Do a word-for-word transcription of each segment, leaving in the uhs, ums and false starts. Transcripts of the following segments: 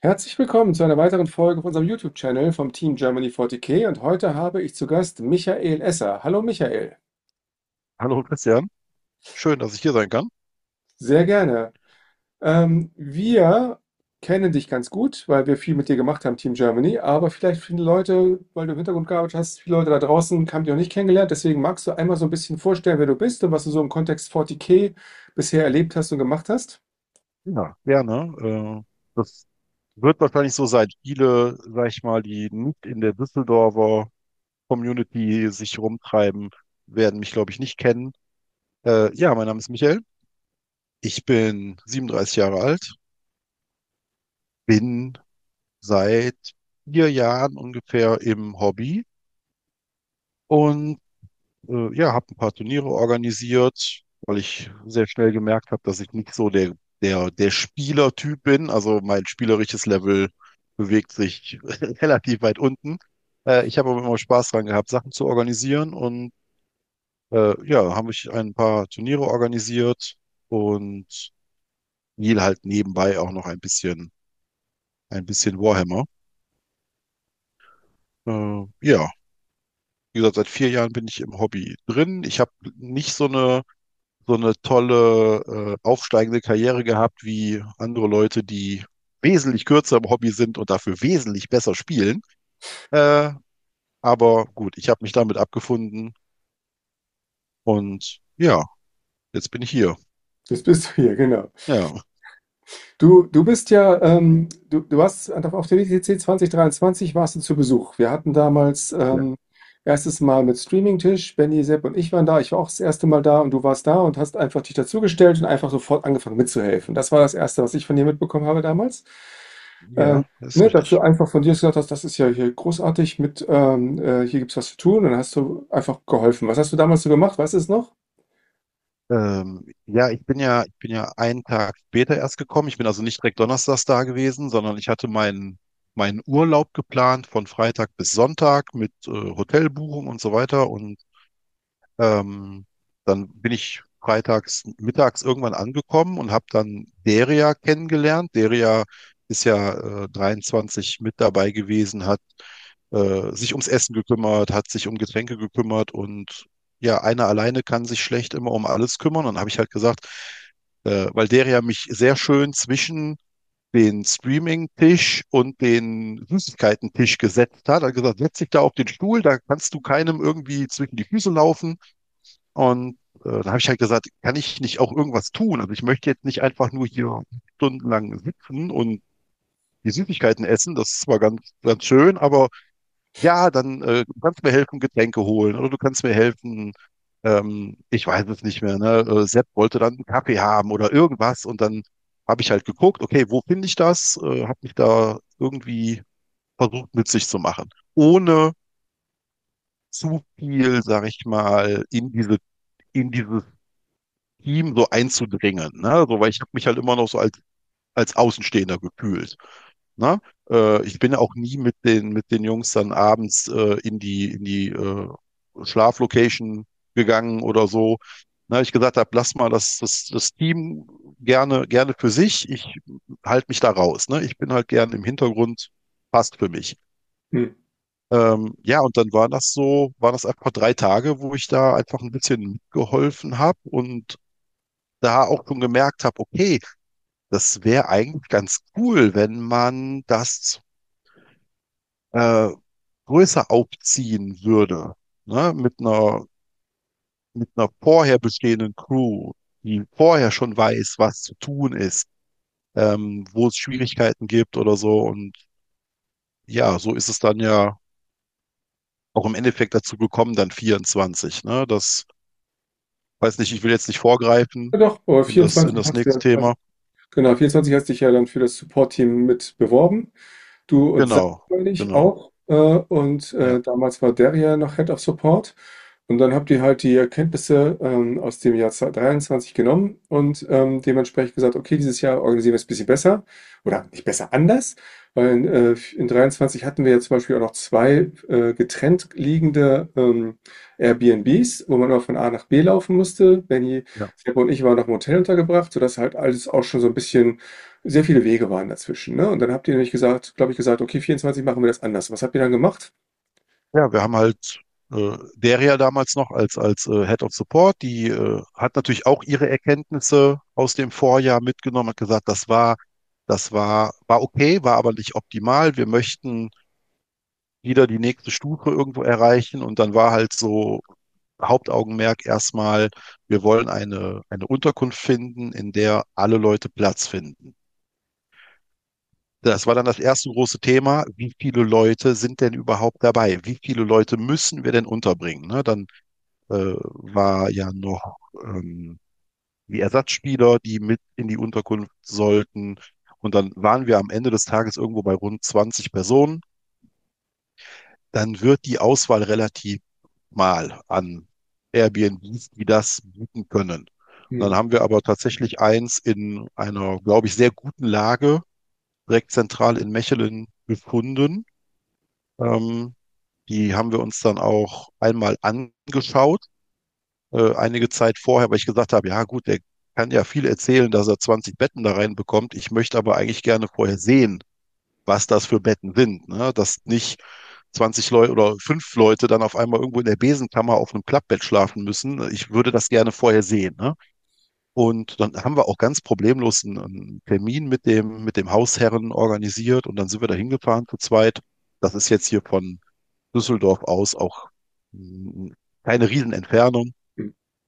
Herzlich willkommen zu einer weiteren Folge auf unserem YouTube-Channel vom Team Germany vierzig K und heute habe ich zu Gast Michael Esser. Hallo Michael, Hallo Christian, schön, dass ich hier sein kann. sehr gerne. Ähm, wir kennen dich ganz gut, weil wir viel mit dir gemacht haben, Team Germany, aber vielleicht viele Leute, weil du im Hintergrund gearbeitet hast, viele Leute da draußen haben dich noch nicht kennengelernt, deswegen magst du einmal so ein bisschen vorstellen, wer du bist und was du so im Kontext vierzig K bisher erlebt hast und gemacht hast? Ja, gerne. Äh, das wird wahrscheinlich so sein. Viele, sag ich mal, die nicht in der Düsseldorfer Community sich rumtreiben, werden mich, glaube ich, nicht kennen. Äh, ja, mein Name ist Michael. Ich bin siebenunddreißig Jahre alt, bin seit vier Jahren ungefähr im Hobby und äh, ja, habe ein paar Turniere organisiert, weil ich sehr schnell gemerkt habe, dass ich nicht so der, der, der Spielertyp bin. Also mein spielerisches Level bewegt sich relativ weit unten. Äh, ich habe aber immer Spaß dran gehabt, Sachen zu organisieren und äh, ja, habe ich ein paar Turniere organisiert und spiele halt nebenbei auch noch ein bisschen, ein bisschen Warhammer. Äh, ja, wie gesagt, seit vier Jahren bin ich im Hobby drin. Ich habe nicht so eine so eine tolle, äh, aufsteigende Karriere gehabt wie andere Leute, die wesentlich kürzer im Hobby sind und dafür wesentlich besser spielen. Äh, aber gut, ich habe mich damit abgefunden und ja, jetzt bin ich hier. Das bist du hier, genau. Ja, Du, du bist ja, ähm, du, du warst auf der W T C zwanzig dreiundzwanzig warst du zu Besuch. Wir hatten damals ja. ähm, erstes Mal mit Streaming-Tisch, Benny, Sepp und ich waren da. Ich war auch das erste Mal da und du warst da und hast einfach dich dazugestellt und einfach sofort angefangen mitzuhelfen. Das war das Erste, was ich von dir mitbekommen habe damals. Ähm, Ja, das ist ne, dass du richtig. einfach von dir gesagt hast, das ist ja hier großartig mit, ähm, äh, hier gibt's was zu tun und dann hast du einfach geholfen. Was hast du damals so gemacht? Weißt du es noch? Ähm, ja, ich bin ja, ich bin ja einen Tag später erst gekommen. Ich bin also nicht direkt donnerstags da gewesen, sondern ich hatte meinen meinen Urlaub geplant von Freitag bis Sonntag mit äh, Hotelbuchung und so weiter. Und Ähm, dann bin ich freitags mittags irgendwann angekommen und habe dann Deria kennengelernt. Deria ist ja äh, dreiundzwanzig mit dabei gewesen, hat äh, sich ums Essen gekümmert, hat sich um Getränke gekümmert und ja, einer alleine kann sich schlecht immer um alles kümmern. Und dann habe ich halt gesagt, äh, weil Deria mich sehr schön zwischen den Streaming-Tisch und den Süßigkeiten-Tisch gesetzt hat, hat gesagt, setz dich da auf den Stuhl, da kannst du keinem irgendwie zwischen die Füße laufen. Und äh, dann habe ich halt gesagt, kann ich nicht auch irgendwas tun? Also ich möchte jetzt nicht einfach nur hier stundenlang sitzen und die Süßigkeiten essen. Das ist zwar ganz, ganz schön, aber ja, dann äh, du kannst mir helfen, Getränke holen oder du kannst mir helfen, ähm, ich weiß es nicht mehr, ne? Äh, Sepp wollte dann einen Kaffee haben oder irgendwas und dann habe ich halt geguckt, okay, wo finde ich das? Äh, habe mich da irgendwie versucht, nützlich zu machen, ohne zu viel, sag ich mal, in diese, in dieses Team so einzudringen, ne? So, weil ich habe mich halt immer noch so als, als Außenstehender gefühlt. Ne? Äh, ich bin auch nie mit den, mit den Jungs dann abends äh, in die, in die äh, Schlaflocation gegangen oder so. Na, ich gesagt habe, lass mal das, das, das Team gerne, gerne für sich. Ich halte mich da raus. Ne? Ich bin halt gern im Hintergrund, passt für mich. Hm. Ähm, ja, und dann war das so, waren das einfach drei Tage, wo ich da einfach ein bisschen mitgeholfen habe und da auch schon gemerkt habe, okay, das wäre eigentlich ganz cool, wenn man das äh, größer aufziehen würde, ne? Mit einer, mit einer vorher bestehenden Crew, die vorher schon weiß, was zu tun ist, ähm, wo es Schwierigkeiten gibt oder so. Und ja, so ist es dann ja auch im Endeffekt dazu gekommen, dann vierundzwanzig, ne? Das weiß nicht, ich will jetzt nicht vorgreifen Ja, doch, aber in das, in vierundzwanzig das hast du nächste ja, Thema. hast, genau, vierundzwanzig hast dich ja dann für das Support-Team mit beworben. Du und Sam Genau, meine ich genau. auch. Äh, und Ja, äh, damals war der ja noch Head of Support. Und dann habt ihr halt die Erkenntnisse ähm, aus dem Jahr dreiundzwanzig genommen und ähm, dementsprechend gesagt, okay, dieses Jahr organisieren wir es ein bisschen besser oder nicht besser, anders, weil äh, in dreiundzwanzig hatten wir ja zum Beispiel auch noch zwei äh, getrennt liegende ähm, Airbnbs, wo man immer von A nach B laufen musste. Benny, Ja. Sepp und ich waren noch im Hotel untergebracht, sodass halt alles auch schon so ein bisschen, sehr viele Wege waren dazwischen. Ne? Und dann habt ihr nämlich gesagt, glaube ich, gesagt, okay, vierundzwanzig machen wir das anders. Was habt ihr dann gemacht? Ja, wir haben halt äh, Deria damals noch als, als äh, Head of Support, die äh, hat natürlich auch ihre Erkenntnisse aus dem Vorjahr mitgenommen, hat gesagt, das war, das war, war okay, war aber nicht optimal. Wir möchten wieder die nächste Stufe irgendwo erreichen und dann war halt so Hauptaugenmerk erstmal, wir wollen eine, eine Unterkunft finden, in der alle Leute Platz finden. Das war dann das erste große Thema. Wie viele Leute sind denn überhaupt dabei? Wie viele Leute müssen wir denn unterbringen? Ne? Dann äh, war ja noch ähm, die Ersatzspieler, die mit in die Unterkunft sollten. Und dann waren wir am Ende des Tages irgendwo bei rund zwanzig Personen. Dann wird die Auswahl relativ mal an Airbnbs, die das bieten können. Und Hm. dann haben wir aber tatsächlich eins in einer, glaube ich, sehr guten Lage, direkt zentral in Mechelen gefunden. Ähm, Die haben wir uns dann auch einmal angeschaut, äh, einige Zeit vorher, weil ich gesagt habe, ja gut, der kann ja viel erzählen, dass er zwanzig Betten da reinbekommt. Ich möchte aber eigentlich gerne vorher sehen, was das für Betten sind. Ne? Dass nicht zwanzig Leute oder fünf Leute dann auf einmal irgendwo in der Besenkammer auf einem Klappbett schlafen müssen. Ich würde das gerne vorher sehen. Ne? Und dann haben wir auch ganz problemlos einen, einen Termin mit dem, mit dem Hausherren organisiert und dann sind wir da hingefahren zu zweit. Das ist jetzt hier von Düsseldorf aus auch mh, keine Riesenentfernung. Hm.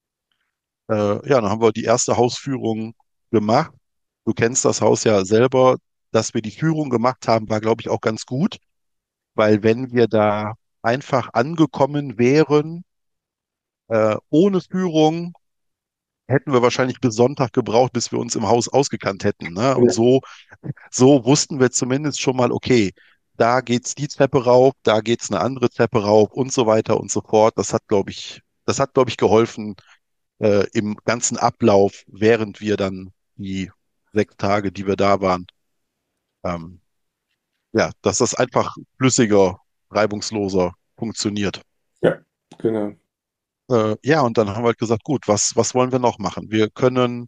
Äh, ja, dann haben wir die erste Hausführung gemacht. Du kennst das Haus ja selber. Dass wir die Führung gemacht haben, war, glaube ich, auch ganz gut, weil wenn wir da einfach angekommen wären, äh, ohne Führung, hätten wir wahrscheinlich bis Sonntag gebraucht, bis wir uns im Haus ausgekannt hätten. Ne? Und Ja. so, so wussten wir zumindest schon mal, okay, da geht's die Treppe rauf, da geht's eine andere Treppe rauf und so weiter und so fort. Das hat, glaube ich, das hat, glaube ich, geholfen, äh, im ganzen Ablauf, während wir dann die sechs Tage, die wir da waren, ähm, ja, dass das einfach flüssiger, reibungsloser funktioniert. Ja, genau. Äh, ja, und dann haben wir halt gesagt, gut, was, was wollen wir noch machen? Wir können,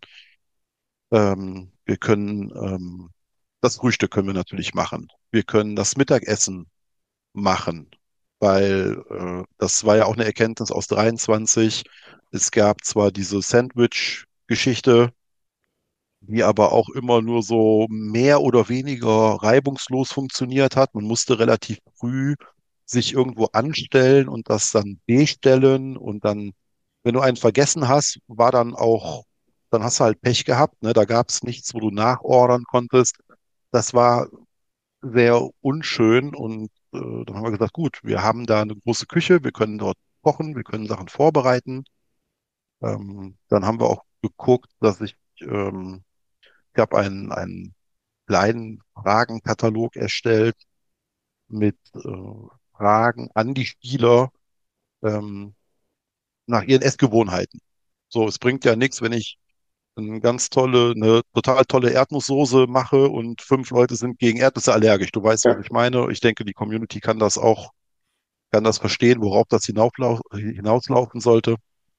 ähm, wir können, ähm, das Frühstück können wir natürlich machen. Wir können das Mittagessen machen, weil äh, das war ja auch eine Erkenntnis aus dreiundzwanzig. Es gab zwar diese Sandwich-Geschichte, die aber auch immer nur so mehr oder weniger reibungslos funktioniert hat. Man musste relativ früh sich irgendwo anstellen und das dann bestellen und dann, wenn du einen vergessen hast, war dann auch, dann hast du halt Pech gehabt, ne? Da gab es nichts, wo du nachordern konntest. Das war sehr unschön und äh, dann haben wir gesagt, gut, wir haben da eine große Küche, wir können dort kochen, wir können Sachen vorbereiten. Ähm, dann haben wir auch geguckt, dass ich ähm, ich habe einen, einen kleinen Fragenkatalog erstellt mit äh, Fragen an die Spieler ähm, nach ihren Essgewohnheiten. So, es bringt ja nichts, wenn ich eine ganz tolle, eine total tolle Erdnusssoße mache und fünf Leute sind gegen Erdnüsse allergisch. Du weißt, was Ja. ich meine. Ich denke, die Community kann das auch, kann das verstehen, worauf das hinauflau hinauslaufen sollte.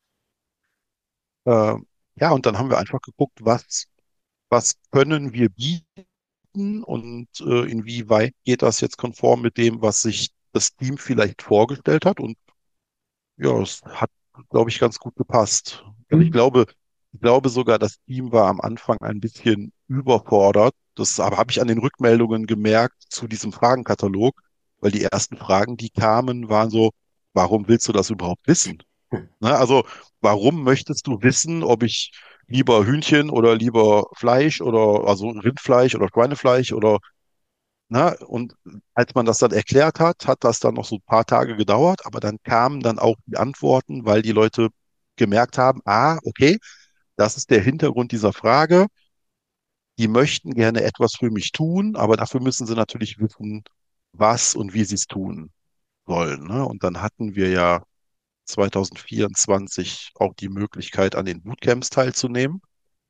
Äh, ja, und dann haben wir einfach geguckt, was, was können wir bieten und äh, inwieweit geht das jetzt konform mit dem, was sich das Team vielleicht vorgestellt hat. Und ja, es hat, glaube ich, ganz gut gepasst. Also ich Hm. glaube, ich glaube sogar, das Team war am Anfang ein bisschen überfordert. Das aber habe ich an den Rückmeldungen gemerkt zu diesem Fragenkatalog, weil die ersten Fragen, die kamen, waren so, warum willst du das überhaupt wissen? Ne? Also, warum möchtest du wissen, ob ich lieber Hühnchen oder lieber Fleisch oder also Rindfleisch oder Schweinefleisch oder na, und als man das dann erklärt hat, hat das dann noch so ein paar Tage gedauert, aber dann kamen dann auch die Antworten, weil die Leute gemerkt haben, ah, okay, das ist der Hintergrund dieser Frage. Die möchten gerne etwas für mich tun, aber dafür müssen sie natürlich wissen, was und wie sie es tun wollen. Ne? Und dann hatten wir ja zwanzig vierundzwanzig auch die Möglichkeit, an den Bootcamps teilzunehmen,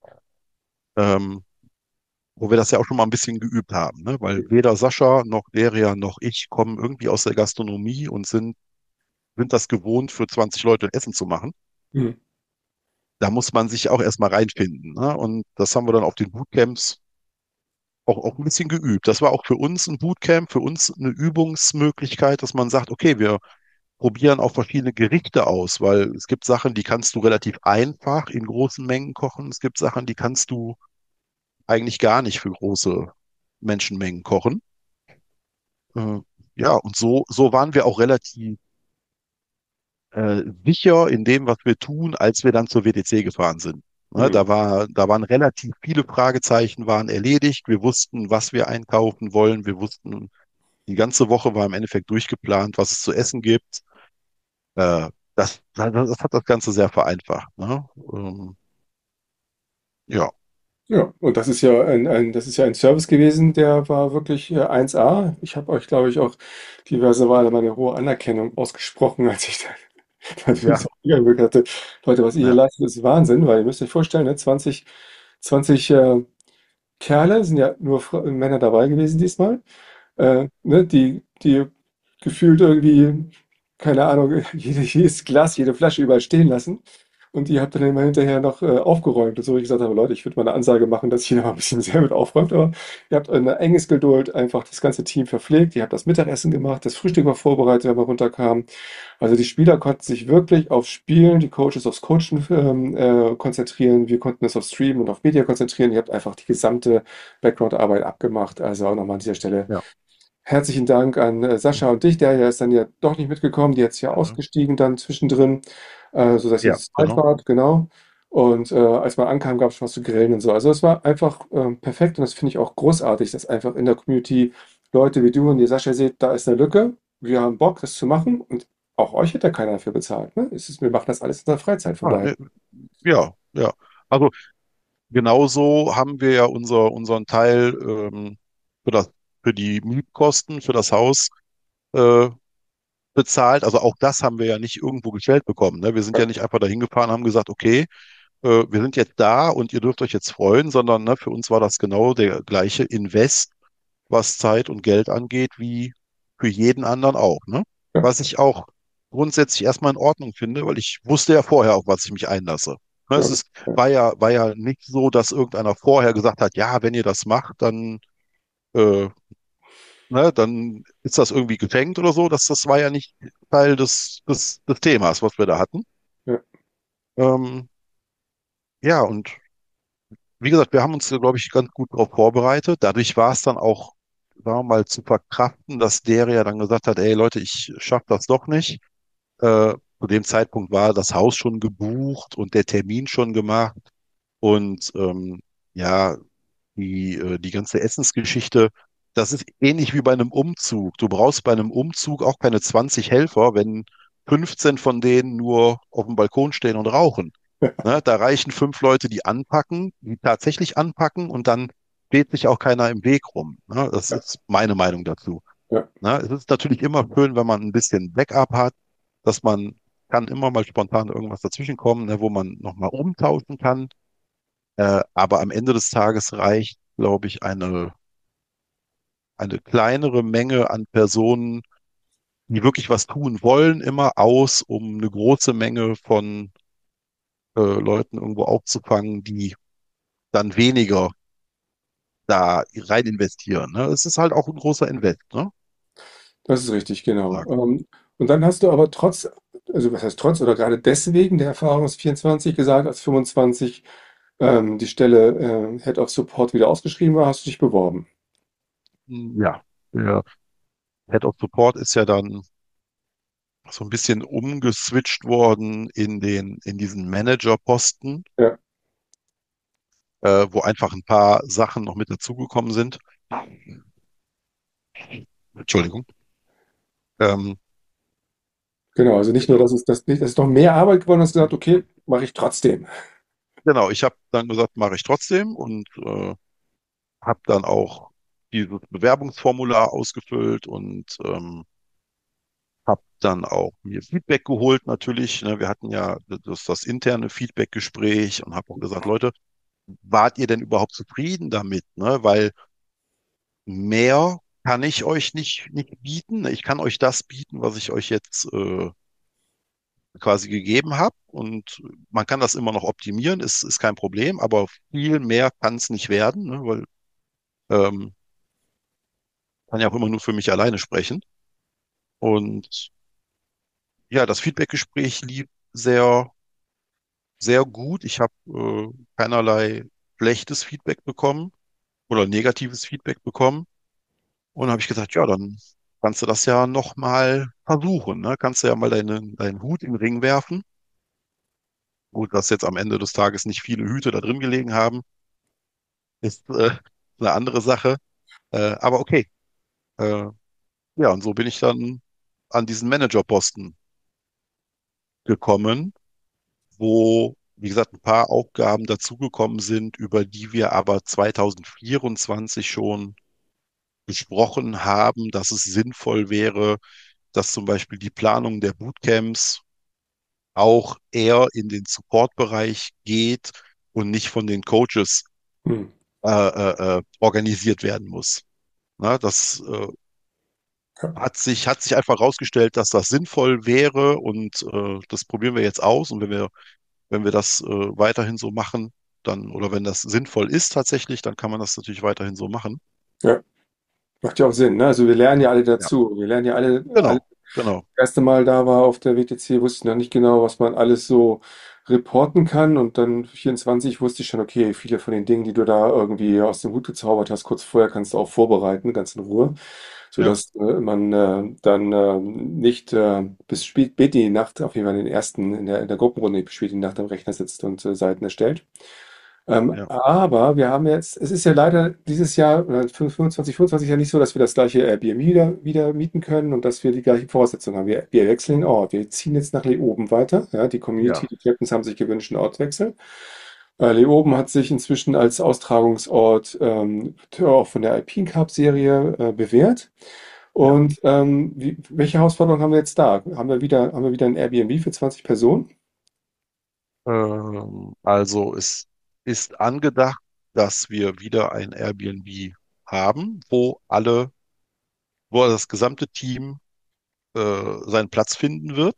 ähm, wo wir das ja auch schon mal ein bisschen geübt haben, ne? Weil weder Sascha noch Deria noch ich kommen irgendwie aus der Gastronomie und sind, sind das gewohnt, für zwanzig Leute Essen zu machen. Hm. Da muss man sich auch erstmal reinfinden, ne? Und das haben wir dann auf den Bootcamps auch, auch ein bisschen geübt. Das war auch für uns ein Bootcamp, für uns eine Übungsmöglichkeit, dass man sagt, okay, wir probieren auch verschiedene Gerichte aus, weil es gibt Sachen, die kannst du relativ einfach in großen Mengen kochen. Es gibt Sachen, die kannst du eigentlich gar nicht für große Menschenmengen kochen. Äh, ja, und so, so waren wir auch relativ äh, sicher in dem, was wir tun, als wir dann zur W T C gefahren sind. Ne, Hm. da war, da waren relativ viele Fragezeichen waren erledigt. Wir wussten, was wir einkaufen wollen. Wir wussten, die ganze Woche war im Endeffekt durchgeplant, was es zu essen gibt. Äh, das, das, das hat das Ganze sehr vereinfacht. Ne? Ähm, ja, Ja, und das ist ja ein, ein, das ist ja ein Service gewesen, der war wirklich äh, eins A. Ich habe euch, glaube ich, auch diverse Male meine hohe Anerkennung ausgesprochen, als ich dann ja, wirklich hatte. Leute, was ihr hier ja, leistet, ist Wahnsinn, weil ihr müsst euch vorstellen, ne, zwanzig, zwanzig äh, Kerle, sind ja nur Fra- Männer dabei gewesen diesmal, äh, ne, die, die gefühlt irgendwie, keine Ahnung, jede, jedes Glas, jede Flasche überall stehen lassen. Und die habt dann immer hinterher noch äh, aufgeräumt. Und so, wie ich gesagt habe, Leute, ich würde mal eine Ansage machen, dass ihr noch ein bisschen sehr mit aufräumt. Aber ihr habt eine enges Geduld einfach das ganze Team verpflegt. Ihr habt das Mittagessen gemacht, das Frühstück war vorbereitet, wenn wir runterkamen. Also die Spieler konnten sich wirklich aufs Spielen, die Coaches aufs Coachen ähm, äh, konzentrieren. Wir konnten uns auf Stream und auf Media konzentrieren. Ihr habt einfach die gesamte Background-Arbeit abgemacht. Also auch nochmal an dieser Stelle ja, herzlichen Dank an äh, Sascha und dich. Der ja ist dann ja doch nicht mitgekommen. Die ist jetzt ja gerne. ausgestiegen dann zwischendrin, äh, sodass ihr Ja, zu zweit genau. wart, genau. Und äh, als man ankam, gab es schon was zu grillen und so. Also es war einfach ähm, perfekt und das finde ich auch großartig, dass einfach in der Community Leute wie du und die Sascha seht, da ist eine Lücke. Wir haben Bock, das zu machen und auch euch hätte keiner dafür bezahlt. Ne? Es ist, wir machen das alles in der Freizeit, von Ah, daher. ne, ja, ja. Also genauso haben wir ja unser, unseren Teil ähm, für das, für die Mietkosten, für das Haus äh, bezahlt. Also auch das haben wir ja nicht irgendwo gestellt bekommen. Ne? Wir sind ja Ja, nicht einfach dahin gefahren, haben gesagt, okay, äh, wir sind jetzt da und ihr dürft euch jetzt freuen, sondern ne, für uns war das genau der gleiche Invest, was Zeit und Geld angeht, wie für jeden anderen auch. Ne? ja, Was ich auch grundsätzlich erstmal in Ordnung finde, weil ich wusste ja vorher, auf was ich mich einlasse. Ne, es ja, ist, ja, war ja, war ja nicht so, dass irgendeiner vorher gesagt hat, ja, wenn ihr das macht, dann, äh, ne, dann ist das irgendwie gefängt oder so. Das, das war ja nicht Teil des, des, des Themas, was wir da hatten. ja. Ähm, ja, und wie gesagt, wir haben uns, glaube ich, ganz gut darauf vorbereitet. Dadurch war es dann auch, sagen wir mal, zu verkraften, dass der ja dann gesagt hat, ey Leute, ich schaffe das doch nicht. Äh, zu dem Zeitpunkt war das Haus schon gebucht und der Termin schon gemacht. Und ähm, ja, die, äh, die ganze Essensgeschichte, das ist ähnlich wie bei einem Umzug. Du brauchst bei einem Umzug auch keine zwanzig Helfer, wenn fünfzehn von denen nur auf dem Balkon stehen und rauchen. Ne, da reichen fünf Leute, die anpacken, die tatsächlich anpacken und dann steht sich auch keiner im Weg rum. Ne, das Ja, ist meine Meinung dazu. ja. Ne, es ist natürlich immer schön, wenn man ein bisschen Backup hat, dass man kann immer mal spontan irgendwas dazwischenkommen, ne, wo man nochmal umtauschen kann. Äh, aber am Ende des Tages reicht, glaube ich, eine, eine kleinere Menge an Personen, die wirklich was tun wollen, immer aus, um eine große Menge von äh, Leuten irgendwo aufzufangen, die dann weniger da rein investieren. Ne? Es ist halt auch ein großer Invest, ne? Das ist richtig, genau. Sagen. Ähm, und dann hast du aber trotz, also was heißt trotz oder gerade deswegen der Erfahrung aus vierundzwanzig gesagt, als fünfundzwanzig ähm, die Stelle äh, Head of Support wieder ausgeschrieben war, hast du dich beworben. Ja, der Head of Support ist ja dann so ein bisschen umgeswitcht worden in den, in diesen Managerposten, Ja, äh, wo einfach ein paar Sachen noch mit dazugekommen sind. Entschuldigung. Ähm, genau. Also nicht nur, dass es das nicht, das ist noch mehr Arbeit geworden, hast du gesagt, okay, mache ich trotzdem. genau, ich habe dann gesagt, mache ich trotzdem und äh, habe dann auch dieses Bewerbungsformular ausgefüllt und ähm, Hab dann auch mir Feedback geholt natürlich. Ne? Wir hatten ja das, das interne Feedback-Gespräch und habe auch gesagt, Leute, wart ihr denn überhaupt zufrieden damit? Ne? Weil mehr kann ich euch nicht, nicht bieten. Ich kann euch das bieten, was ich euch jetzt äh, quasi gegeben habe. Und man kann das immer noch optimieren, ist, ist kein Problem, aber viel mehr kann es nicht werden, ne? Weil ähm, kann ja auch immer nur für mich alleine sprechen. Und ja, das Feedbackgespräch lief sehr, sehr gut. Ich habe äh, keinerlei schlechtes Feedback bekommen oder negatives Feedback bekommen. Und dann habe ich gesagt, ja, dann kannst du das ja noch mal versuchen, ne? Kannst du ja mal deinen, deinen Hut in den Ring werfen. Gut, dass jetzt am Ende des Tages nicht viele Hüte da drin gelegen haben, ist äh, eine andere Sache. Äh, aber okay. Äh, ja, und so bin ich dann an diesen Managerposten gekommen, wo, wie gesagt, ein paar Aufgaben dazugekommen sind, über die wir aber zwanzig vierundzwanzig schon besprochen haben, dass es sinnvoll wäre, dass zum Beispiel die Planung der Bootcamps auch eher in den Support-Bereich geht und nicht von den Coaches Hm. äh, äh, äh, organisiert werden muss. Na, das äh, Ja, hat sich, hat sich einfach herausgestellt, dass das sinnvoll wäre und äh, das probieren wir jetzt aus. Und wenn wir, wenn wir das äh, weiterhin so machen, dann, oder wenn das sinnvoll ist tatsächlich, dann kann man das natürlich weiterhin so machen. ja, macht ja auch Sinn, ne? Also wir lernen ja alle Ja, dazu. Wir lernen ja alle, alle genau, genau. das erste Mal da war auf der W T C, wusste ich noch nicht genau, was man alles so reporten kann. Und dann vierundzwanzig wusste ich schon, okay, viele von den Dingen, die du da irgendwie aus dem Hut gezaubert hast, kurz vorher kannst du auch vorbereiten, ganz in Ruhe, Ja, sodass äh, man äh, dann äh, nicht äh, bis spät, spät in die Nacht, auf jeden Fall in den ersten, in der, in der Gruppenrunde, bis spät in die Nacht am Rechner sitzt und äh, Seiten erstellt. Ähm, ja. aber wir haben jetzt, es ist ja leider dieses Jahr, oder fünfundzwanzig, fünfundzwanzig ja nicht so, dass wir das gleiche Airbnb wieder, wieder mieten können und dass wir die gleichen Voraussetzungen haben. Wir, wir wechseln den Ort. Wir ziehen jetzt nach Leoben weiter. Ja, die Community, Ja, die Captains haben sich gewünscht, einen Ortswechsel. Äh, Leoben hat sich inzwischen als Austragungsort ähm, auch von der Alpine Cup-Serie äh, bewährt. ja. Und ähm, wie, welche Herausforderungen haben wir jetzt da? Haben wir wieder, haben wir wieder ein Airbnb für zwanzig Personen? Ähm, also es ist angedacht, dass wir wieder ein Airbnb haben, wo alle, wo das gesamte Team äh, seinen Platz finden wird.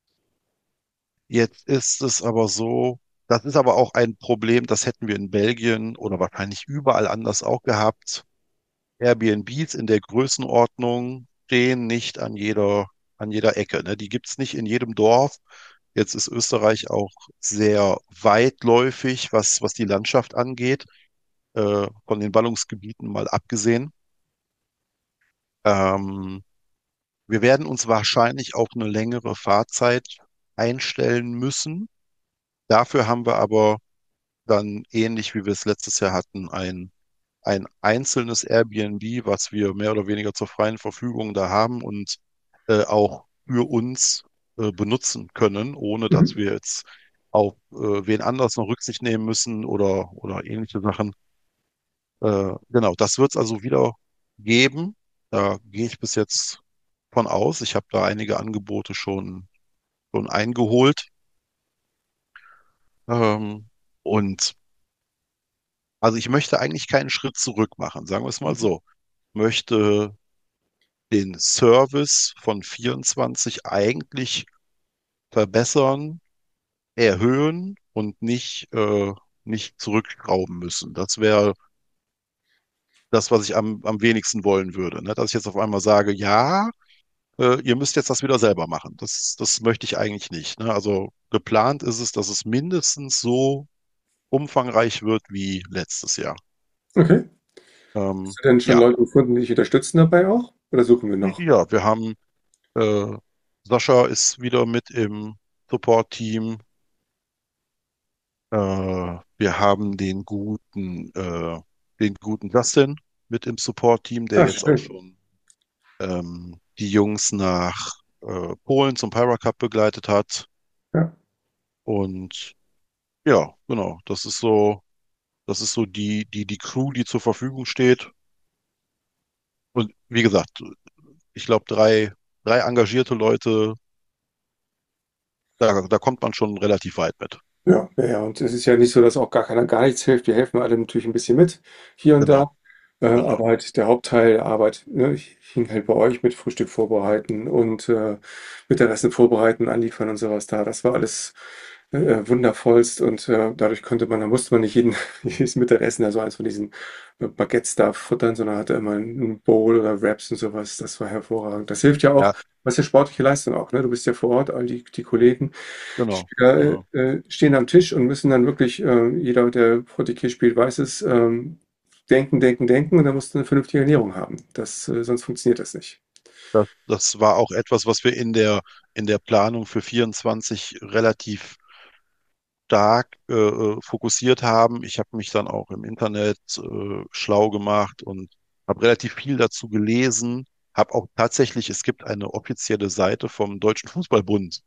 Jetzt ist es aber so, das ist aber auch ein Problem, das hätten wir in Belgien oder wahrscheinlich überall anders auch gehabt. Airbnbs in der Größenordnung stehen nicht an jeder, an jeder Ecke. Ne? Die gibt's nicht in jedem Dorf. Jetzt ist Österreich auch sehr weitläufig, was, was die Landschaft angeht, äh, von den Ballungsgebieten mal abgesehen. Ähm, wir werden uns wahrscheinlich auf eine längere Fahrzeit einstellen müssen. Dafür haben wir aber dann ähnlich wie wir es letztes Jahr hatten, ein, ein einzelnes Airbnb, was wir mehr oder weniger zur freien Verfügung da haben und äh, auch für uns äh, benutzen können, ohne dass Mhm. wir jetzt auf äh, wen anders noch Rücksicht nehmen müssen oder, oder ähnliche Sachen. Äh, genau, das wird es also wieder geben. Da gehe ich bis jetzt von aus. Ich habe da einige Angebote schon, schon eingeholt. Ähm, und also ich möchte eigentlich keinen Schritt zurück machen, sagen wir es mal so. Möchte den Service von vierundzwanzig eigentlich verbessern, erhöhen und nicht, äh, nicht zurückschrauben müssen. Das wäre das, was ich am, am wenigsten wollen würde. Ne? Dass ich jetzt auf einmal sage, ja, äh, ihr müsst jetzt das wieder selber machen. Das, das möchte ich eigentlich nicht. Ne? Also geplant ist es, dass es mindestens so umfangreich wird wie letztes Jahr. Okay. Ähm, Hast du denn schon ja, Leute gefunden, die dich unterstützen dabei auch? Oder suchen wir noch? ja, wir haben Äh, Sascha ist wieder mit im Support-Team. Äh, wir haben den guten, äh, den guten Justin mit im Support-Team, der Ah, jetzt auch schön. schon ähm, die Jungs nach äh, Polen zum Pyra Cup begleitet hat. Ja, Und ja, genau, das ist so, das ist so die, die, die Crew, die zur Verfügung steht. Und wie gesagt, ich glaube, drei, drei engagierte Leute, da, da kommt man schon relativ weit mit. Ja, ja, ja. Und es ist ja nicht so, dass auch gar keiner gar nichts hilft. Wir helfen alle natürlich ein bisschen mit, hier und da. Genau, Äh, genau. aber halt der Hauptteil der Arbeit, ne, ich hing halt bei euch mit Frühstück vorbereiten und äh, Mittagessen vorbereiten, anliefern und sowas da. Das war alles äh, wundervollst und äh, dadurch konnte man, da musste man nicht jeden, jedes Mittagessen, also eins von diesen äh, Baguettes da futtern, sondern hatte immer ein Bowl oder Wraps und sowas. Das war hervorragend. Das hilft ja auch, Ja, was ja sportliche Leistung auch, ne? Du bist ja vor Ort, all die, die Kollegen. genau, Spieler genau. äh, äh, stehen am Tisch und müssen dann wirklich, äh, jeder, der Portier spielt, weiß es, ähm, denken, denken, denken und dann musst du eine vernünftige Ernährung haben. Das, äh, sonst funktioniert das nicht. Das, das war auch etwas, was wir in der, in der Planung für vierundzwanzig relativ stark äh, äh, fokussiert haben. Ich habe mich dann auch im Internet äh, schlau gemacht und habe relativ viel dazu gelesen. Habe auch tatsächlich, es gibt eine offizielle Seite vom Deutschen Fußballbund,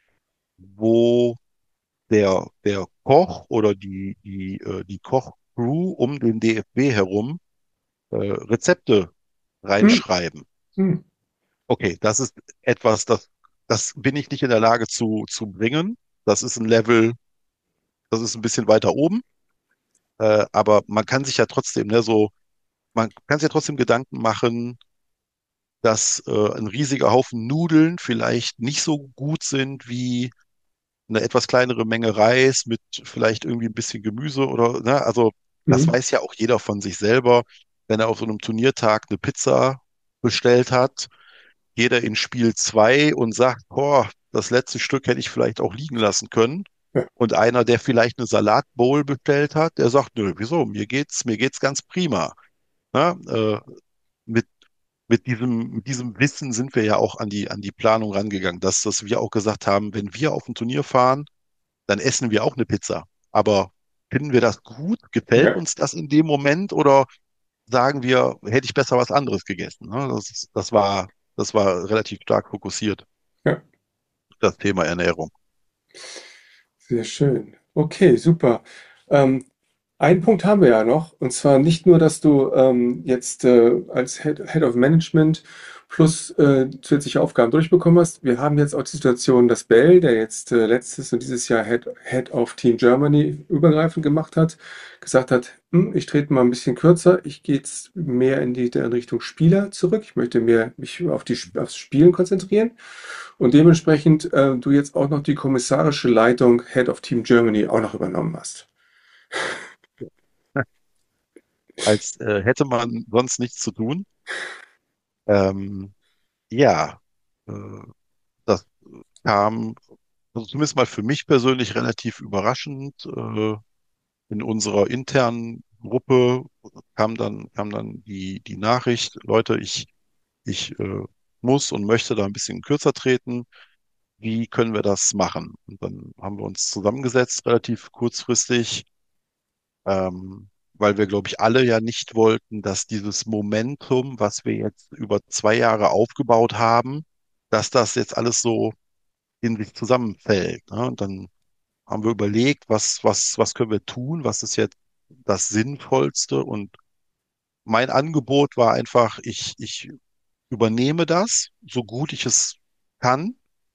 wo der, der Koch oder die, die, äh, die Kochcrew um den D F B herum äh, Rezepte Hm, reinschreiben. hm, Okay, das ist etwas, das, das bin ich nicht in der Lage zu, zu bringen. Das ist ein Level, das ist ein bisschen weiter oben. Äh, aber man kann sich ja trotzdem, ne, so, man kann sich ja trotzdem Gedanken machen, dass äh, ein riesiger Haufen Nudeln vielleicht nicht so gut sind wie eine etwas kleinere Menge Reis mit vielleicht irgendwie ein bisschen Gemüse oder, ne, also das hm. weiß ja auch jeder von sich selber, wenn er auf so einem Turniertag eine Pizza bestellt hat, jeder in Spiel zwei und sagt, boah, das letzte Stück hätte ich vielleicht auch liegen lassen können. Ja, Und einer, der vielleicht eine Salatbowl bestellt hat, der sagt, nö, wieso? Mir geht's, mir geht's ganz prima. Ja, äh, mit, mit diesem, mit diesem Wissen sind wir ja auch an die, an die Planung rangegangen, dass, dass wir auch gesagt haben, wenn wir auf ein Turnier fahren, dann essen wir auch eine Pizza. Aber finden wir das gut? Gefällt ja, uns das in dem Moment oder sagen wir, hätte ich besser was anderes gegessen? Ne? Das, ist- das war, das war relativ stark fokussiert, ja. das Thema Ernährung. Sehr schön. Okay, super. Ähm, einen Punkt haben wir ja noch, und zwar nicht nur, dass du ähm, jetzt äh, als Head, Head of Management plus äh, zusätzliche Aufgaben durchbekommen hast. Wir haben jetzt auch die Situation, dass Bell, der jetzt äh, letztes und dieses Jahr Head, Head of Team Germany übergreifend gemacht hat, gesagt hat, hm, ich trete mal ein bisschen kürzer, ich gehe jetzt mehr in die in Richtung Spieler zurück. Ich möchte mehr mich auf die, aufs Spielen konzentrieren. Und dementsprechend äh, du jetzt auch noch die kommissarische Leitung Head of Team Germany auch noch übernommen hast. Als äh, hätte man sonst nichts zu tun. Ähm, ja, äh, das kam also zumindest mal für mich persönlich relativ überraschend. Äh, in unserer internen Gruppe kam dann, kam dann die, die Nachricht, Leute, ich, ich äh, muss und möchte da ein bisschen kürzer treten. Wie können wir das machen? Und dann haben wir uns zusammengesetzt, relativ kurzfristig, ähm, weil wir, glaube ich, alle ja nicht wollten, dass dieses Momentum, was wir jetzt über zwei Jahre aufgebaut haben, dass das jetzt alles so in sich zusammenfällt. Ne? Und dann haben wir überlegt, was, was, was können wir tun? Was ist jetzt das Sinnvollste? Und mein Angebot war einfach, ich, ich übernehme das, so gut ich es kann,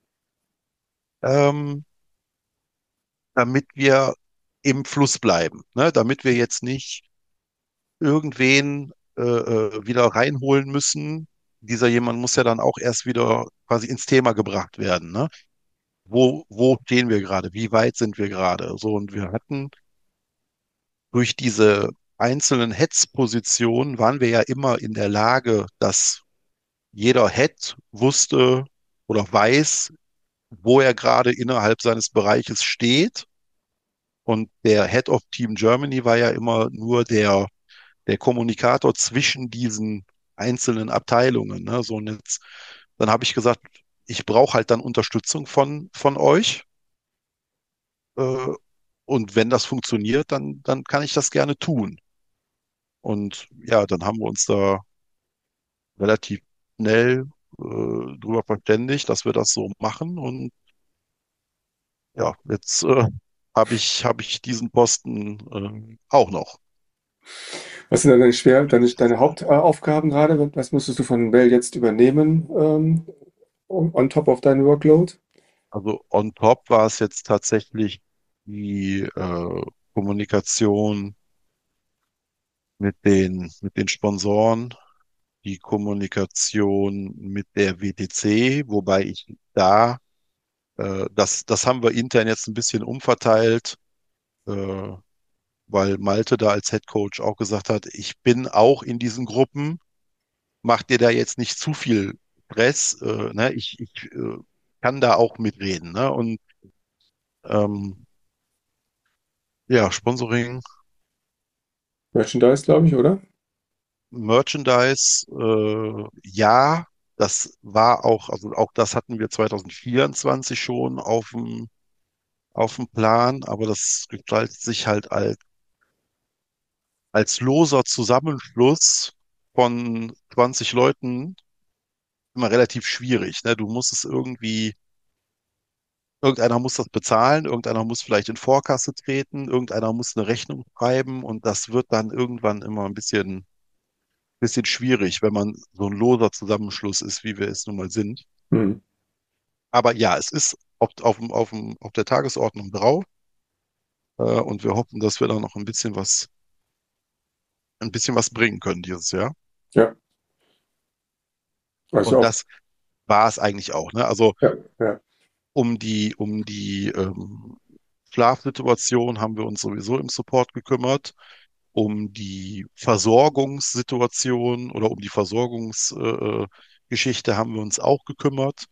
ähm, damit wir im Fluss bleiben, ne? Damit wir jetzt nicht irgendwen äh, äh, wieder reinholen müssen. Dieser jemand muss ja dann auch erst wieder quasi ins Thema gebracht werden, ne? Wo, wo stehen wir gerade? Wie weit sind wir gerade? So, und wir hatten durch diese einzelnen Heads-Positionen waren wir ja immer in der Lage, dass jeder Head wusste oder weiß, wo er gerade innerhalb seines Bereiches steht. Und der Head of Team Germany war ja immer nur der, der Kommunikator zwischen diesen einzelnen Abteilungen. Ne? So, und jetzt, dann habe ich gesagt, ich brauche halt dann Unterstützung von, von euch. Äh, und wenn das funktioniert, dann, dann kann ich das gerne tun. Und ja, dann haben wir uns da relativ schnell äh, drüber verständigt, dass wir das so machen. Und ja, jetzt äh, habe ich, habe ich diesen Posten äh, auch noch. Was sind deine, schwer, deine, deine Hauptaufgaben gerade? Was musstest du von Bell jetzt übernehmen? Ähm, on, on top of deinen Workload? Also on top war es jetzt tatsächlich die äh, Kommunikation mit den, mit den Sponsoren, die Kommunikation mit der W T C, wobei ich da, äh, das, das haben wir intern jetzt ein bisschen umverteilt, äh, weil Malte da als Head Coach auch gesagt hat, ich bin auch in diesen Gruppen, mach dir da jetzt nicht zu viel Stress, äh, ne? Ich, ich äh, kann da auch mitreden, ne? Und ähm, ja, Sponsoring, Merchandise, glaube ich, oder? Merchandise, äh, ja, das war auch, also auch das hatten wir zwanzig vierundzwanzig schon auf dem, auf dem Plan, aber das gestaltet sich halt als, als loser Zusammenschluss von zwanzig Leuten immer relativ schwierig, ne? Du musst es irgendwie, irgendeiner muss das bezahlen, irgendeiner muss vielleicht in Vorkasse treten, irgendeiner muss eine Rechnung schreiben und das wird dann irgendwann immer ein bisschen bisschen schwierig, wenn man so ein loser Zusammenschluss ist, wie wir es nun mal sind. Hm. Aber ja, es ist auf, auf, dem- auf, dem- auf der Tagesordnung drauf, äh, und wir hoffen, dass wir da noch ein bisschen was, ein bisschen was bringen können dieses Jahr. Ja, also Und auch, das war es eigentlich auch, ne? Also ja, ja, um die, um die ähm, Schlafsituation haben wir uns sowieso im Support gekümmert. Um die Versorgungssituation oder um die Versorgungsgeschichte äh, Geschichte haben wir uns auch gekümmert.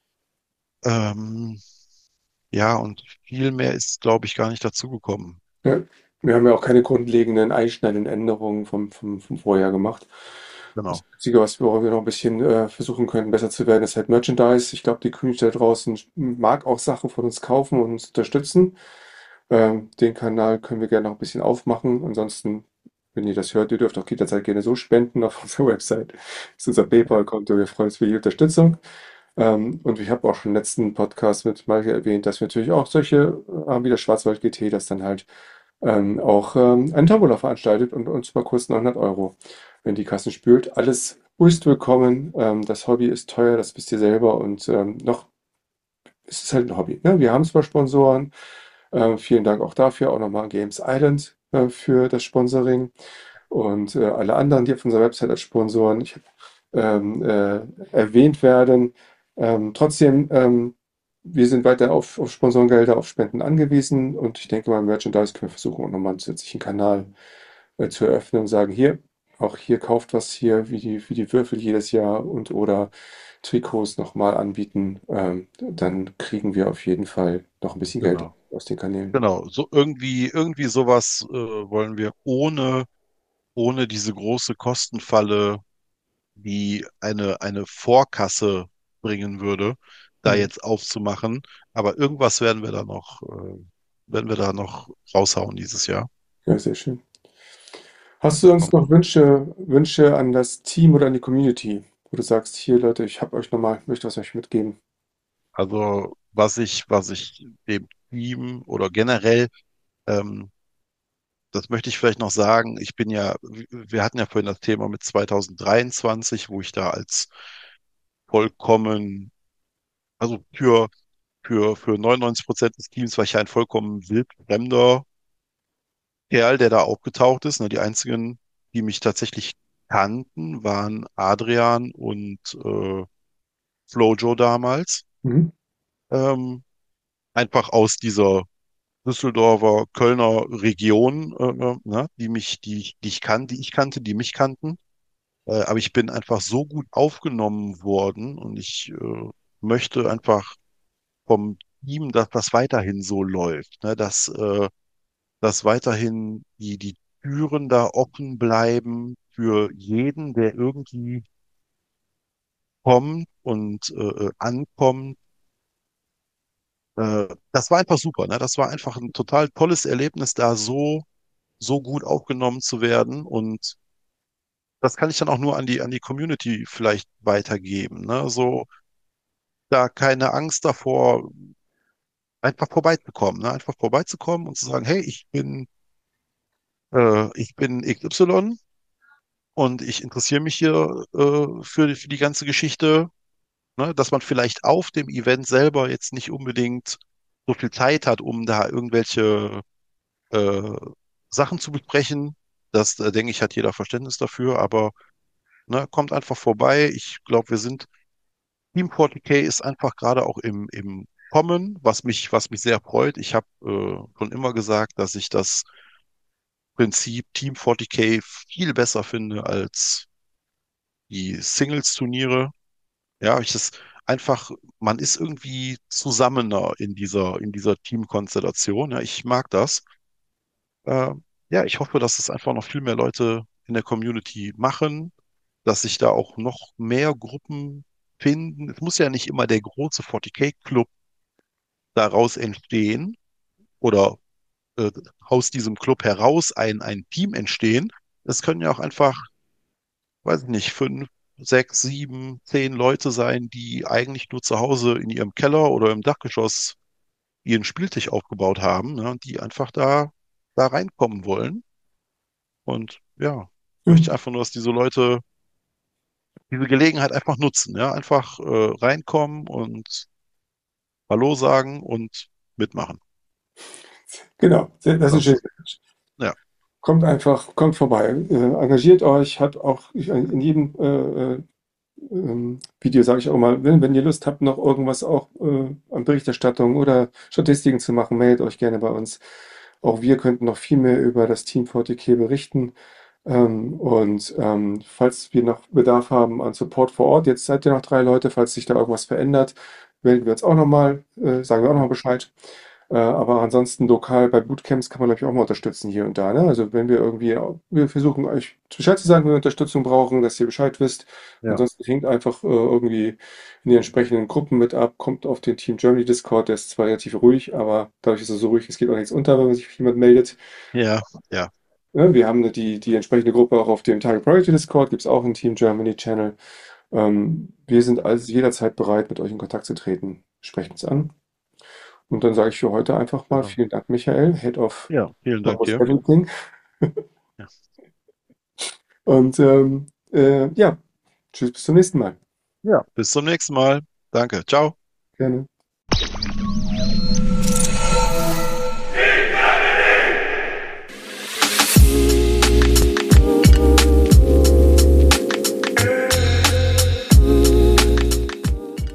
Ähm, Ja, und viel mehr ist, glaube ich, gar nicht dazugekommen. ja. Wir haben ja auch keine grundlegenden einschneidenden Änderungen vom, vom, vom Vorjahr gemacht. Das Genau, Einzige, was wir, woran wir noch ein bisschen äh, versuchen können, besser zu werden, ist halt Merchandise. Ich glaube, die Community da draußen mag auch Sachen von uns kaufen und uns unterstützen. Ähm, den Kanal können wir gerne noch ein bisschen aufmachen. Ansonsten, wenn ihr das hört, ihr dürft auch jederzeit gerne so spenden auf unserer Website. Das ist unser PayPal-Konto. Wir freuen uns für die Unterstützung. Ähm, und ich habe auch schon im letzten Podcast mit Maike erwähnt, dass wir natürlich auch solche, äh, wie das Schwarzwald G T, das dann halt ähm, auch ähm, einen Tombola veranstaltet und uns mal kurz neunhundert Euro, wenn die Kassen spült. Alles höchst willkommen. Ähm, das Hobby ist teuer, das wisst ihr selber. Und ähm, noch ist es halt ein Hobby. Ne? Wir haben zwar Sponsoren. Ähm, vielen Dank auch dafür. Auch nochmal an Games Island äh, für das Sponsoring und äh, alle anderen, die auf unserer Website als Sponsoren ich, ähm, äh, erwähnt werden. Ähm, trotzdem, ähm, wir sind weiter auf, auf Sponsorengelder, auf Spenden angewiesen und ich denke mal, im Merchandise können wir versuchen, auch nochmal einen zusätzlichen Kanal äh, zu eröffnen und sagen, hier, auch hier kauft was hier, wie die, wie die Würfel jedes Jahr und oder Trikots nochmal anbieten. Ähm, dann kriegen wir auf jeden Fall noch ein bisschen Geld genau, aus den Kanälen. genau. So irgendwie, irgendwie sowas äh, wollen wir ohne, ohne diese große Kostenfalle, die eine, eine Vorkasse bringen würde, da Mhm. jetzt aufzumachen. Aber irgendwas werden wir da noch, äh, werden wir da noch raushauen dieses Jahr. Ja, sehr schön. Hast du Das sonst kommt noch noch. Wünsche, Wünsche an das Team oder an die Community, wo du sagst, hier Leute, ich habe euch nochmal, möchte was euch mitgeben? Also was ich, was ich dem Team oder generell, ähm, das möchte ich vielleicht noch sagen. Ich bin ja, wir hatten ja vorhin das Thema mit zwanzig dreiundzwanzig, wo ich da als vollkommen, also für, für, für neunundneunzig Prozent des Teams war ich ja ein vollkommen wildfremder Kerl, der da aufgetaucht ist. Ne, die einzigen, die mich tatsächlich kannten, waren Adrian und äh, Flojo damals. Mhm. Ähm, einfach aus dieser Düsseldorfer, Kölner Region, äh, äh, ne, die mich, die ich, die ich kannte, die ich kannte, die mich kannten. Äh, aber ich bin einfach so gut aufgenommen worden und ich äh, möchte einfach vom Team, dass das weiterhin so läuft, ne? Dass, äh, dass weiterhin die, die Türen da offen bleiben für jeden, der irgendwie kommt und äh, äh, ankommt. Äh, das war einfach super, ne? Das war einfach ein total tolles Erlebnis, da so, so gut aufgenommen zu werden. Und das kann ich dann auch nur an die, an die Community vielleicht weitergeben, ne? So, da keine Angst davor, einfach vorbeizukommen, ne? Einfach vorbeizukommen und zu sagen, hey, ich bin, äh, ich bin X Y und ich interessiere mich hier äh, für, für die ganze Geschichte. ne, dass man vielleicht auf dem Event selber jetzt nicht unbedingt so viel Zeit hat, um da irgendwelche äh, Sachen zu besprechen. Das, äh, denke ich, hat jeder Verständnis dafür, aber ne, kommt einfach vorbei. Ich glaube, wir sind, Team vierzig K ist einfach gerade auch im, im Kommen, was mich, was mich sehr freut. Ich habe äh, schon immer gesagt, dass ich das Prinzip Team vierzig K viel besser finde als die Singles-Turniere. Ja, ich das einfach, man ist irgendwie zusammener in dieser, in dieser Teamkonstellation. Ja, ich mag das. Äh, ja, ich hoffe, dass es einfach noch viel mehr Leute in der Community machen, dass sich da auch noch mehr Gruppen finden. Es muss ja nicht immer der große vierzig K-Club daraus entstehen oder äh, aus diesem Club heraus ein, ein Team entstehen. Es können ja auch einfach, weiß ich nicht, fünf, sechs, sieben, zehn Leute sein, die eigentlich nur zu Hause in ihrem Keller oder im Dachgeschoss ihren Spieltisch aufgebaut haben, ne, und die einfach da, da reinkommen wollen. Und ja, möchte ich einfach nur, dass diese Leute diese Gelegenheit einfach nutzen, ja, einfach äh, reinkommen und Hallo sagen und mitmachen. Genau, das ist ein Das, schönes. ja, Kommt einfach, kommt vorbei, äh, engagiert euch, hat auch ich, in jedem äh, äh, ähm, Video sage ich auch mal, wenn, wenn ihr Lust habt, noch irgendwas auch äh, an Berichterstattung oder Statistiken zu machen, meldet euch gerne bei uns. Auch wir könnten noch viel mehr über das Team vierzig K berichten. Ähm, und ähm, falls wir noch Bedarf haben an Support vor Ort, jetzt seid ihr noch drei Leute, falls sich da irgendwas verändert, melden wir uns auch nochmal, äh, sagen wir auch ja, nochmal Bescheid. Äh, aber ansonsten lokal bei Bootcamps kann man, glaube ich, auch mal unterstützen hier und da. Ne? Also wenn wir irgendwie, wir versuchen euch Bescheid zu sagen, wenn wir Unterstützung brauchen, dass ihr Bescheid wisst. ja, Ansonsten hängt einfach äh, irgendwie in die entsprechenden Gruppen mit ab, kommt auf den Team Germany Discord, der ist zwar relativ ruhig, aber dadurch, dass er so ruhig ist, geht auch nichts unter, wenn man sich jemand meldet. ja, ja, Ja, wir haben die, die entsprechende Gruppe auch auf dem Target Priority Discord, gibt es auch einen Team Germany Channel. Ähm, wir sind also jederzeit bereit, mit euch in Kontakt zu treten. Sprecht uns an. Und dann sage ich für heute einfach mal genau. vielen Dank, Michael, Head of Ja, vielen Dank Almost dir. Everything. Ja, Und ähm, äh, ja, tschüss, bis zum nächsten Mal. ja, bis zum nächsten Mal. Danke. Ciao. Gerne.